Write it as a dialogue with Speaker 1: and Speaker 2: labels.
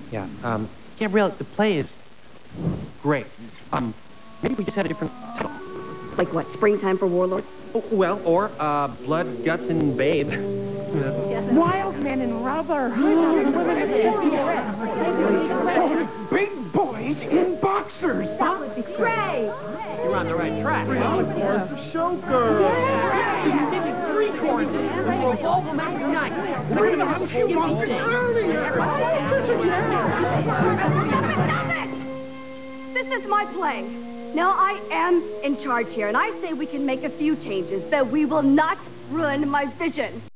Speaker 1: Yeah, Gabrielle, the play is great. Maybe we just had a different title.
Speaker 2: Like what, Springtime for Warlords?
Speaker 1: Well, or, Blood, Guts, and Babes.
Speaker 3: Wild men in rubber. Big boys in boxers.
Speaker 2: That would be great.
Speaker 1: You're on the right track.
Speaker 3: Chorus of showgirls.
Speaker 1: You did it 3 choruses for a ball from every night.
Speaker 3: We're going to have a few months earlier.
Speaker 2: Stop it! This is my play. Now, I am in charge here, and I say we can make a few changes, but we will not ruin my vision.